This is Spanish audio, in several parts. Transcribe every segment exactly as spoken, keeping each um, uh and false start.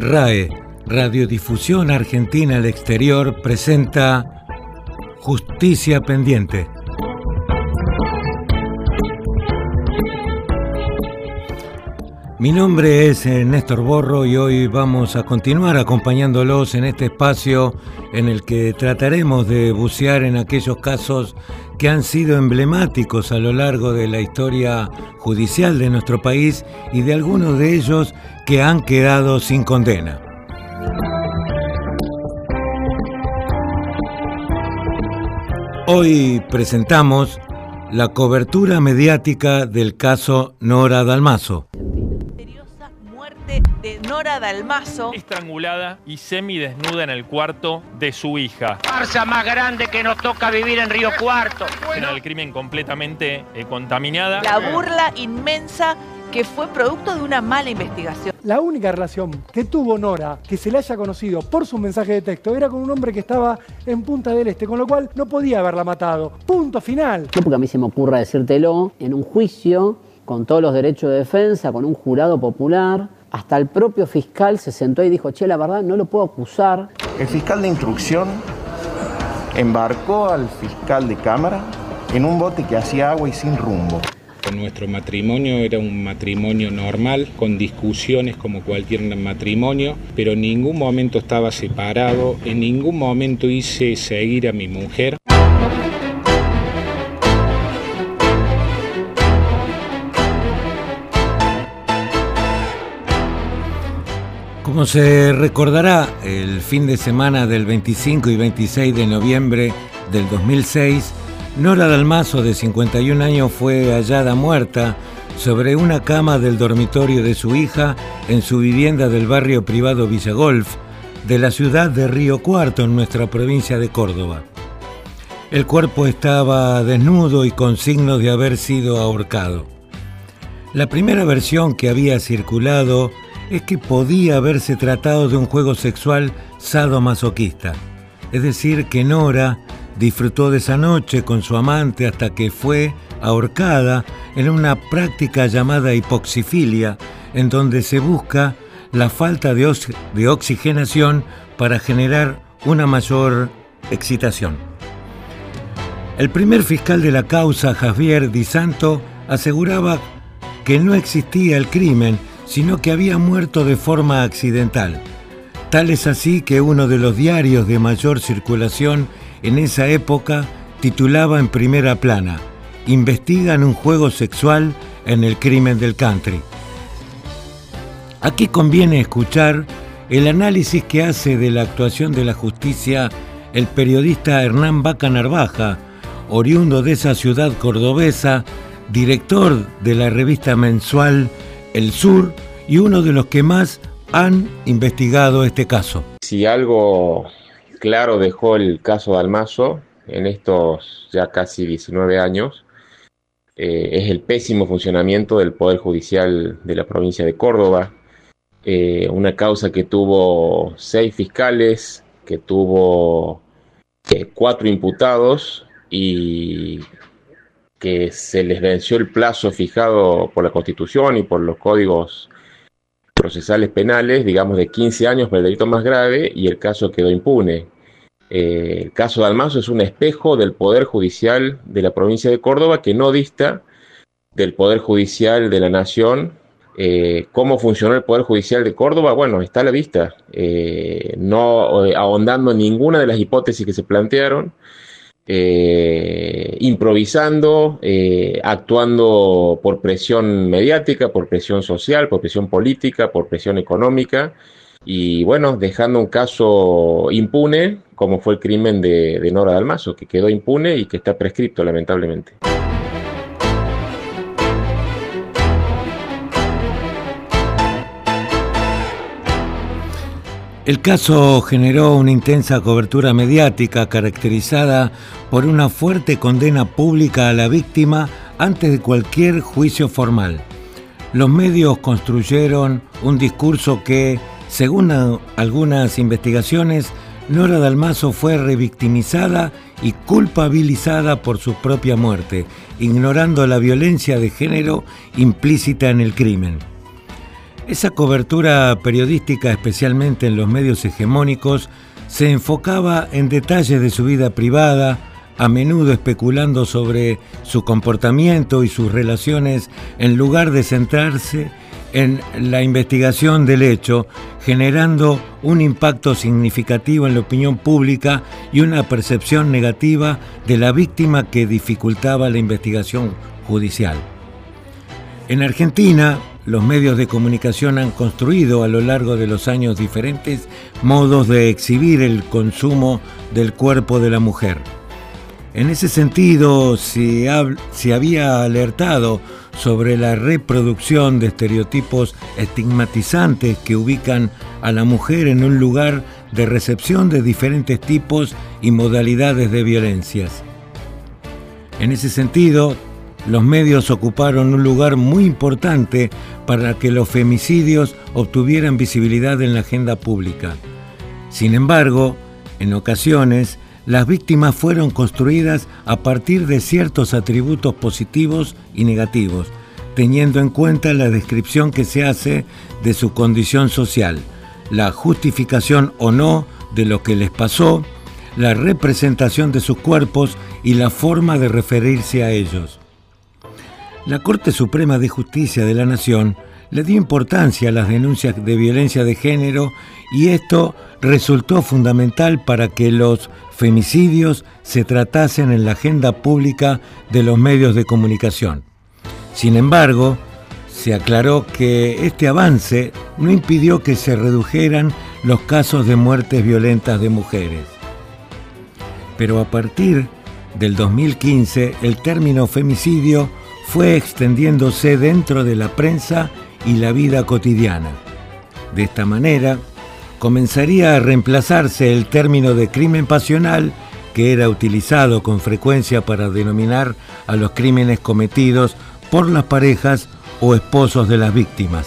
RAE, Radiodifusión Argentina al Exterior, presenta Justicia Pendiente. Mi nombre es Néstor Borro y hoy vamos a continuar acompañándolos en este espacio en el que trataremos de bucear en aquellos casos que han sido emblemáticos a lo largo de la historia judicial de nuestro país y de algunos de ellos que han quedado sin condena. Hoy presentamos la cobertura mediática del caso Nora Dalmaso. De Nora Dalmaso, estrangulada y semidesnuda en el cuarto de su hija. Farsa más grande que nos toca vivir en Río Cuarto. Escena del crimen completamente eh, contaminada. La burla inmensa que fue producto de una mala investigación. La única relación que tuvo Nora, que se le haya conocido por su mensaje de texto, era con un hombre que estaba en Punta del Este, con lo cual no podía haberla matado. Punto final. No porque a mí se me ocurra decírtelo, en un juicio, con todos los derechos de defensa, con un jurado popular, hasta el propio fiscal se sentó y dijo, che, la verdad no lo puedo acusar. El fiscal de instrucción embarcó al fiscal de cámara en un bote que hacía agua y sin rumbo. Nuestro matrimonio era un matrimonio normal, con discusiones como cualquier matrimonio, pero en ningún momento estaba separado, en ningún momento hice seguir a mi mujer. Como se recordará, el fin de semana del veinticinco y veintiséis de noviembre del dos mil seis, Nora Dalmaso, de cincuenta y un años, fue hallada muerta sobre una cama del dormitorio de su hija en su vivienda del barrio privado Villa Golf, de la ciudad de Río Cuarto, en nuestra provincia de Córdoba. El cuerpo estaba desnudo y con signos de haber sido ahorcado. La primera versión que había circulado es que podía haberse tratado de un juego sexual sadomasoquista, es decir, que Nora disfrutó de esa noche con su amante hasta que fue ahorcada en una práctica llamada hipoxifilia, en donde se busca la falta de, ox- de oxigenación para generar una mayor excitación. El primer fiscal de la causa, Javier Di Santo, aseguraba que no existía el crimen, sino que había muerto de forma accidental. Tal es así que uno de los diarios de mayor circulación en esa época titulaba en primera plana: investigan un juego sexual en el crimen del country. Aquí conviene escuchar el análisis que hace de la actuación de la justicia el periodista Hernán Vaca Narvaja, oriundo de esa ciudad cordobesa, director de la revista mensual El Sur y uno de los que más han investigado este caso. Si algo claro dejó el caso Dalmaso en estos ya casi diecinueve años, eh, es el pésimo funcionamiento del Poder Judicial de la provincia de Córdoba, eh, una causa que tuvo seis fiscales, que tuvo eh, cuatro imputados y que se les venció el plazo fijado por la Constitución y por los códigos procesales penales, digamos de quince años para el delito más grave, y el caso quedó impune. Eh, el caso Dalmaso es un espejo del Poder Judicial de la provincia de Córdoba que no dista del Poder Judicial de la Nación. Eh, ¿Cómo funcionó el Poder Judicial de Córdoba? Bueno, está a la vista. Eh, no eh, ahondando en ninguna de las hipótesis que se plantearon, Eh, improvisando, eh, actuando por presión mediática, por presión social, por presión política, por presión económica y bueno, dejando un caso impune como fue el crimen de, de Nora Dalmaso, que quedó impune y que está prescripto lamentablemente. El caso generó una intensa cobertura mediática caracterizada por una fuerte condena pública a la víctima antes de cualquier juicio formal. Los medios construyeron un discurso que, según algunas investigaciones, Nora Dalmaso fue revictimizada y culpabilizada por su propia muerte, ignorando la violencia de género implícita en el crimen. Esa cobertura periodística, especialmente en los medios hegemónicos, se enfocaba en detalles de su vida privada, a menudo especulando sobre su comportamiento y sus relaciones en lugar de centrarse en la investigación del hecho, generando un impacto significativo en la opinión pública y una percepción negativa de la víctima que dificultaba la investigación judicial. En Argentina, los medios de comunicación han construido a lo largo de los años diferentes modos de exhibir el consumo del cuerpo de la mujer. En ese sentido, se, ha, se había alertado sobre la reproducción de estereotipos estigmatizantes que ubican a la mujer en un lugar de recepción de diferentes tipos y modalidades de violencias. En ese sentido, los medios ocuparon un lugar muy importante para que los femicidios obtuvieran visibilidad en la agenda pública. Sin embargo, en ocasiones, las víctimas fueron construidas a partir de ciertos atributos positivos y negativos, teniendo en cuenta la descripción que se hace de su condición social, la justificación o no de lo que les pasó, la representación de sus cuerpos y la forma de referirse a ellos. La Corte Suprema de Justicia de la Nación le dio importancia a las denuncias de violencia de género y esto resultó fundamental para que los femicidios se tratasen en la agenda pública de los medios de comunicación. Sin embargo, se aclaró que este avance no impidió que se redujeran los casos de muertes violentas de mujeres. Pero a partir del dos mil quince, el término femicidio fue extendiéndose dentro de la prensa y la vida cotidiana. De esta manera, comenzaría a reemplazarse el término de crimen pasional, que era utilizado con frecuencia para denominar a los crímenes cometidos por las parejas o esposos de las víctimas.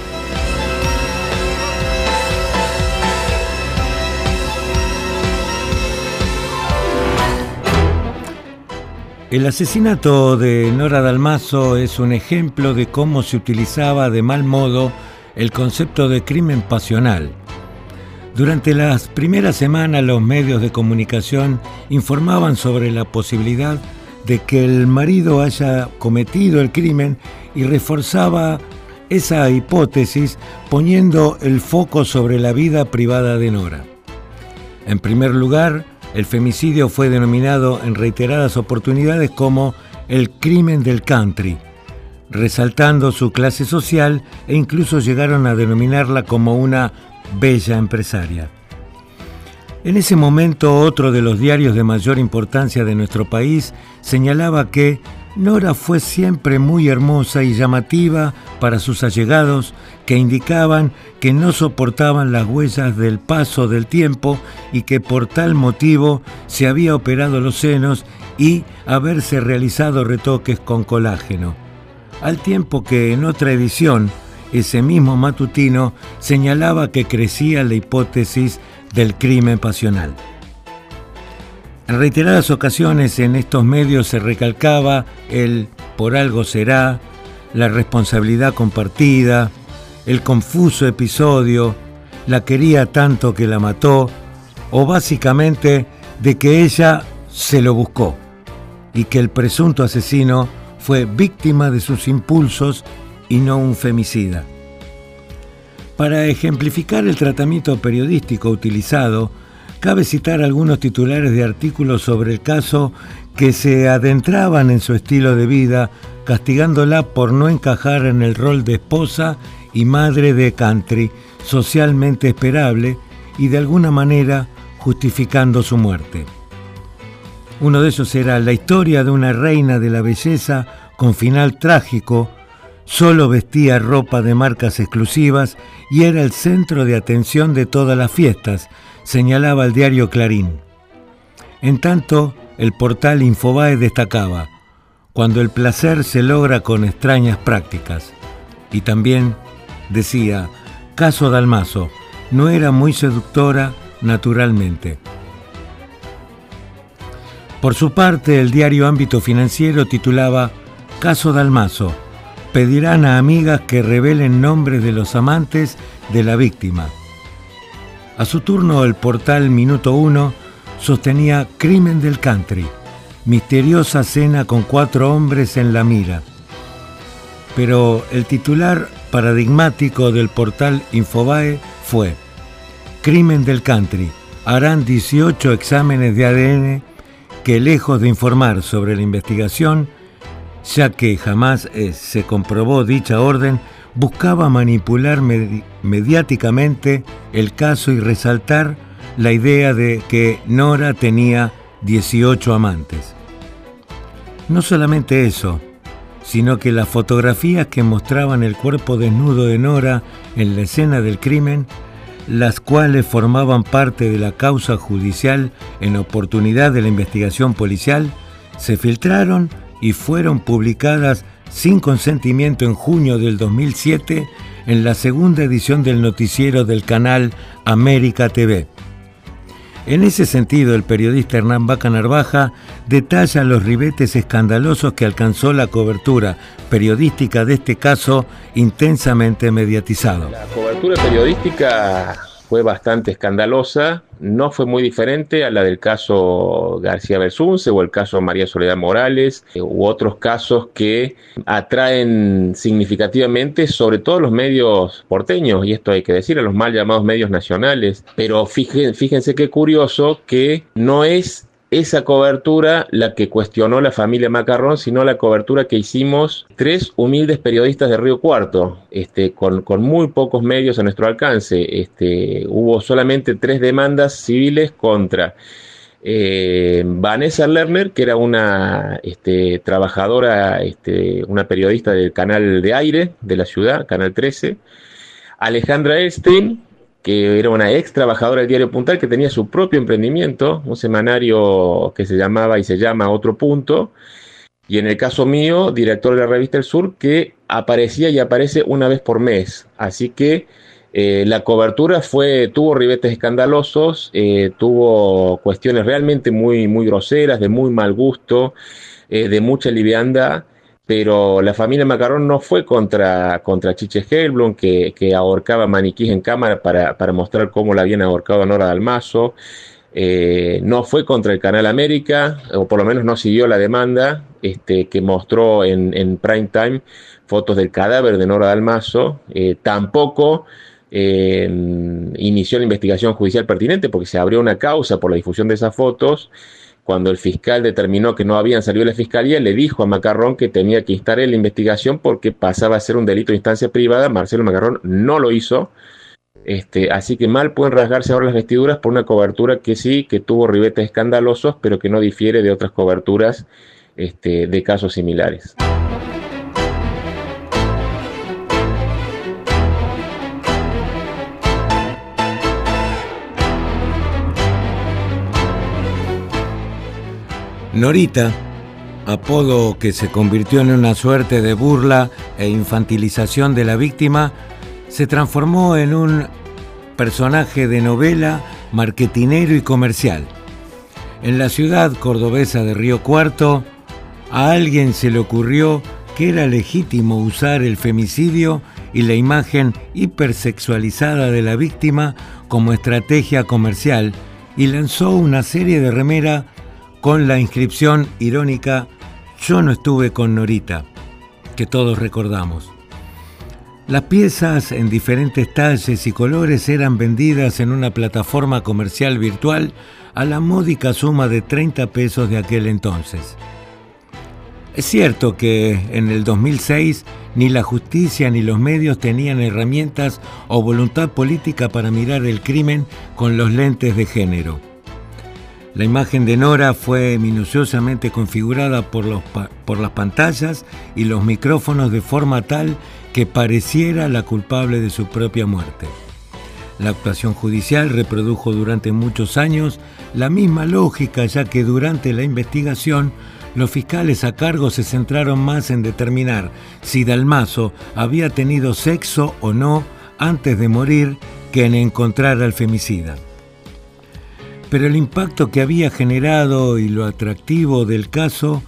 El asesinato de Nora Dalmaso es un ejemplo de cómo se utilizaba de mal modo el concepto de crimen pasional. Durante las primeras semanas los medios de comunicación informaban sobre la posibilidad de que el marido haya cometido el crimen y reforzaba esa hipótesis poniendo el foco sobre la vida privada de Nora. En primer lugar, el femicidio fue denominado en reiteradas oportunidades como el crimen del country, resaltando su clase social e incluso llegaron a denominarla como una bella empresaria. En ese momento, otro de los diarios de mayor importancia de nuestro país señalaba que Nora fue siempre muy hermosa y llamativa para sus allegados, que indicaban que no soportaban las huellas del paso del tiempo y que por tal motivo se había operado los senos y haberse realizado retoques con colágeno. Al tiempo que en otra edición, ese mismo matutino señalaba que crecía la hipótesis del crimen pasional. En reiteradas ocasiones en estos medios se recalcaba el por algo será, la responsabilidad compartida, el confuso episodio, la quería tanto que la mató, o básicamente de que ella se lo buscó y que el presunto asesino fue víctima de sus impulsos y no un femicida. Para ejemplificar el tratamiento periodístico utilizado, cabe citar algunos titulares de artículos sobre el caso que se adentraban en su estilo de vida, castigándola por no encajar en el rol de esposa y madre de country, socialmente esperable, y de alguna manera justificando su muerte. Uno de ellos era la historia de una reina de la belleza con final trágico. Solo vestía ropa de marcas exclusivas y era el centro de atención de todas las fiestas, señalaba el diario Clarín. En tanto, el portal Infobae destacaba: cuando el placer se logra con extrañas prácticas. Y también decía: caso Dalmaso, no era muy seductora naturalmente. Por su parte, el diario Ámbito Financiero titulaba: caso Dalmaso, pedirán a amigas que revelen nombres de los amantes de la víctima. A su turno, el portal Minuto Uno sostenía Crimen del Country, misteriosa cena con cuatro hombres en la mira. Pero el titular paradigmático del portal Infobae fue: Crimen del Country, harán dieciocho exámenes de A D N que, lejos de informar sobre la investigación, ya que jamás eh, se comprobó dicha orden, buscaba manipular med- mediáticamente el caso y resaltar la idea de que Nora tenía dieciocho amantes. No solamente eso, sino que las fotografías que mostraban el cuerpo desnudo de Nora en la escena del crimen, las cuales formaban parte de la causa judicial en oportunidad de la investigación policial, se filtraron y fueron publicadas sin consentimiento en junio del dos mil siete en la segunda edición del noticiero del canal América T V. En ese sentido, el periodista Hernán Vaca Narvaja detalla los ribetes escandalosos que alcanzó la cobertura periodística de este caso intensamente mediatizado. La cobertura periodística fue bastante escandalosa, no fue muy diferente a la del caso García Belsunce o el caso María Soledad Morales eh, u otros casos que atraen significativamente sobre todo los medios porteños, y esto hay que decir, a los mal llamados medios nacionales. Pero fíjense, fíjense qué curioso que no es esa cobertura la que cuestionó la familia Macarrón, sino la cobertura que hicimos tres humildes periodistas de Río Cuarto, este, con, con muy pocos medios a nuestro alcance. Este, hubo solamente tres demandas civiles contra eh, Vanessa Lerner, que era una este, trabajadora, este, una periodista del canal de aire de la ciudad, Canal trece, Alejandra Elstein, que era una ex trabajadora del diario Puntal, que tenía su propio emprendimiento, un semanario que se llamaba y se llama Otro Punto, y en el caso mío, director de la revista El Sur, que aparecía y aparece una vez por mes. Así que eh, la cobertura fue, tuvo ribetes escandalosos, eh, tuvo cuestiones realmente muy, muy groseras, de muy mal gusto, eh, de mucha liviandad. Pero la familia Macarrón no fue contra, contra Chiche Helblum, que, que ahorcaba maniquís en cámara para, para mostrar cómo la habían ahorcado a Nora Dalmazo. Eh, no fue contra el Canal América, o por lo menos no siguió la demanda, este, que mostró en, en prime time fotos del cadáver de Nora Dalmazo. Eh, tampoco eh, inició la investigación judicial pertinente, porque se abrió una causa por la difusión de esas fotos. Cuando el fiscal determinó que no habían salido de la fiscalía, le dijo a Macarrón que tenía que instar en la investigación porque pasaba a ser un delito de instancia privada. Marcelo Macarrón no lo hizo. Este, así que mal pueden rasgarse ahora las vestiduras por una cobertura que sí, que tuvo ribetes escandalosos, pero que no difiere de otras coberturas este, de casos similares. Norita, apodo que se convirtió en una suerte de burla e infantilización de la víctima, se transformó en un personaje de novela, marketinero y comercial. En la ciudad cordobesa de Río Cuarto, a alguien se le ocurrió que era legítimo usar el femicidio y la imagen hipersexualizada de la víctima como estrategia comercial y lanzó una serie de remera con la inscripción irónica "Yo no estuve con Norita", que todos recordamos. Las piezas en diferentes talles y colores eran vendidas en una plataforma comercial virtual a la módica suma de treinta pesos de aquel entonces. Es cierto que en el dos mil seis ni la justicia ni los medios tenían herramientas o voluntad política para mirar el crimen con los lentes de género. La imagen de Nora fue minuciosamente configurada por, los pa- por las pantallas y los micrófonos de forma tal que pareciera la culpable de su propia muerte. La actuación judicial reprodujo durante muchos años la misma lógica, ya que durante la investigación los fiscales a cargo se centraron más en determinar si Dalmazo había tenido sexo o no antes de morir que en encontrar al femicida. Pero el impacto que había generado y lo atractivo del caso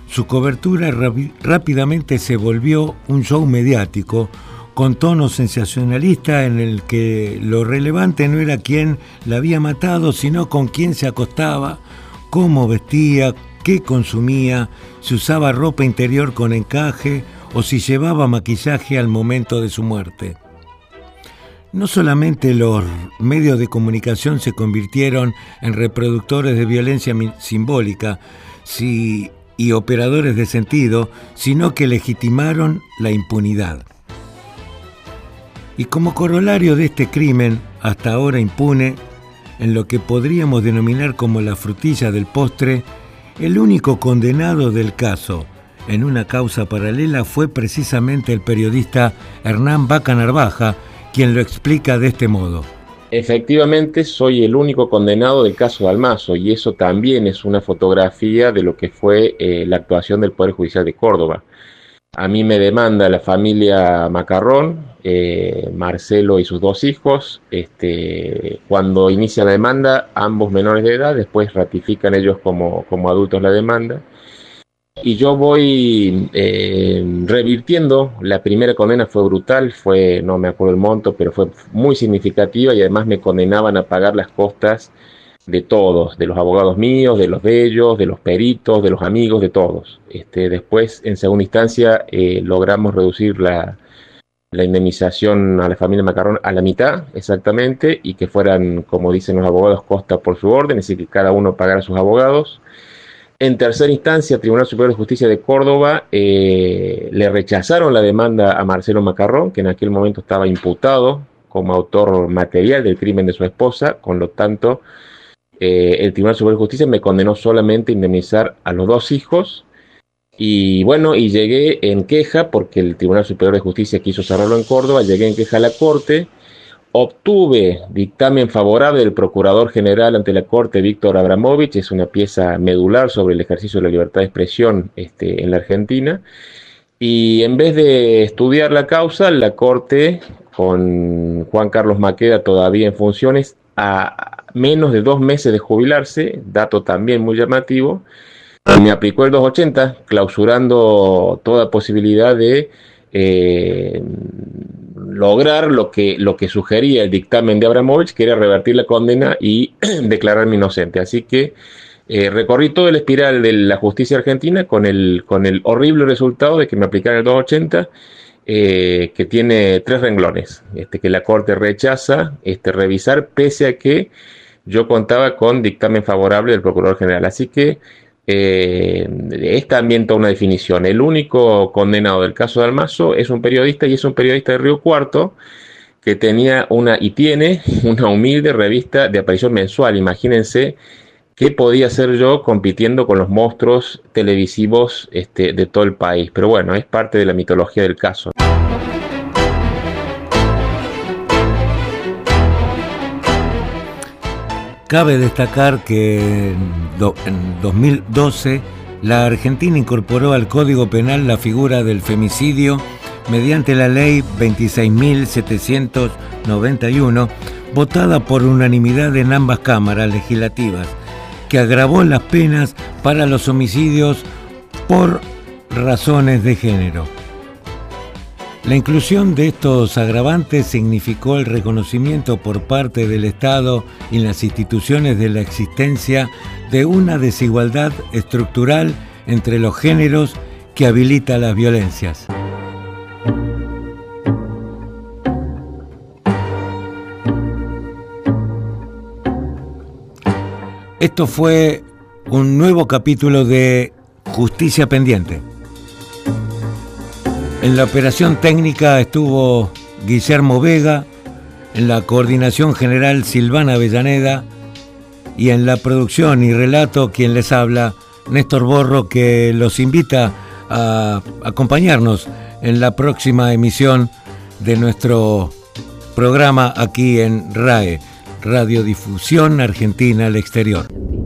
su cobertura rápidamente se volvió un show mediático con tono sensacionalista en el que lo relevante no era quién la había matado, sino con quién se acostaba, cómo vestía, qué consumía, si usaba ropa interior con encaje o si llevaba maquillaje al momento de su muerte. No solamente los medios de comunicación se convirtieron en reproductores de violencia simbólica si, y operadores de sentido, sino que legitimaron la impunidad. Y como corolario de este crimen, hasta ahora impune, en lo que podríamos denominar como la frutilla del postre, el único condenado del caso en una causa paralela fue precisamente el periodista Hernán Vaca Narvaja, quien lo explica de este modo. Efectivamente, soy el único condenado del caso Dalmaso, y eso también es una fotografía de lo que fue eh, la actuación del Poder Judicial de Córdoba. A mí me demanda la familia Macarrón, eh, Marcelo y sus dos hijos. Este, cuando inicia la demanda, ambos menores de edad, después ratifican ellos como, como adultos la demanda. Y yo voy eh, revirtiendo. La primera condena fue brutal, fue, no me acuerdo el monto, pero fue muy significativa, y además me condenaban a pagar las costas de todos, de los abogados míos, de los de ellos, de los peritos, de los amigos, de todos. Este, después, en segunda instancia, eh, logramos reducir la, la indemnización a la familia Macarrón a la mitad, exactamente, y que fueran, como dicen los abogados, costa por su orden, es decir, que cada uno pagara a sus abogados. En tercera instancia, Tribunal Superior de Justicia de Córdoba eh, le rechazaron la demanda a Marcelo Macarrón, que en aquel momento estaba imputado como autor material del crimen de su esposa. Con lo tanto, eh, el Tribunal Superior de Justicia me condenó solamente a indemnizar a los dos hijos. Y bueno, y llegué en queja, porque el Tribunal Superior de Justicia quiso cerrarlo en Córdoba, llegué en queja a la Corte. Obtuve dictamen favorable del Procurador General ante la Corte, Víctor Abramovich. Es una pieza medular sobre el ejercicio de la libertad de expresión este, en la Argentina. Y en vez de estudiar la causa, la Corte, con Juan Carlos Maqueda todavía en funciones, a menos de dos meses de jubilarse, dato también muy llamativo, me aplicó el doscientos ochenta, clausurando toda posibilidad de eh, lograr lo que, lo que sugería el dictamen de Abramovich, que era revertir la condena y declararme inocente. Así que eh, recorrí todo el espiral de la justicia argentina con el, con el horrible resultado de que me aplicaran el doscientos ochenta, eh, que tiene tres renglones, este, que la Corte rechaza este, revisar, pese a que yo contaba con dictamen favorable del Procurador General. Así que Eh, es también toda una definición. El único condenado del caso Dalmaso es un periodista, y es un periodista de Río Cuarto que tenía una y tiene una humilde revista de aparición mensual. Imagínense qué podía hacer yo compitiendo con los monstruos televisivos este, de todo el país. Pero bueno, es parte de la mitología del caso. Cabe destacar que en dos mil doce la Argentina incorporó al Código Penal la figura del femicidio mediante la Ley veintiséis mil setecientos noventa y uno, votada por unanimidad en ambas cámaras legislativas, que agravó las penas para los homicidios por razones de género. La inclusión de estos agravantes significó el reconocimiento por parte del Estado y las instituciones de la existencia de una desigualdad estructural entre los géneros que habilita las violencias. Esto fue un nuevo capítulo de Justicia Pendiente. En la operación técnica estuvo Guillermo Vega, en la coordinación general Silvana Avellaneda, y en la producción y relato quien les habla, Néstor Borro, que los invita a acompañarnos en la próxima emisión de nuestro programa aquí en R A E, Radiodifusión Argentina al Exterior.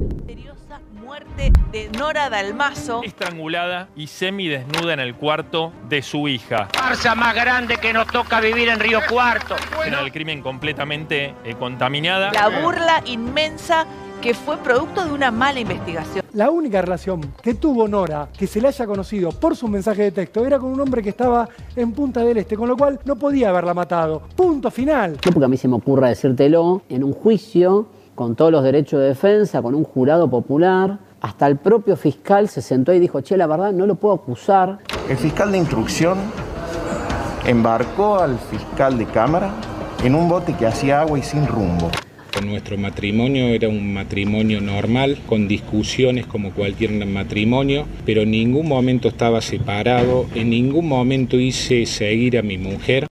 De Nora Dalmaso, estrangulada y semidesnuda en el cuarto de su hija. Farsa más grande que nos toca vivir en Río Cuarto. Escena del crimen completamente eh, contaminada. La burla inmensa que fue producto de una mala investigación. La única relación que tuvo Nora, que se le haya conocido por su mensaje de texto, era con un hombre que estaba en Punta del Este, con lo cual no podía haberla matado. Punto final. No porque a mí se me ocurra decírtelo, en un juicio, con todos los derechos de defensa, con un jurado popular, hasta el propio fiscal se sentó y dijo, che, la verdad no lo puedo acusar. El fiscal de instrucción embarcó al fiscal de cámara en un bote que hacía agua y sin rumbo. Nuestro matrimonio era un matrimonio normal, con discusiones como cualquier matrimonio, pero en ningún momento estaba separado, en ningún momento hice seguir a mi mujer.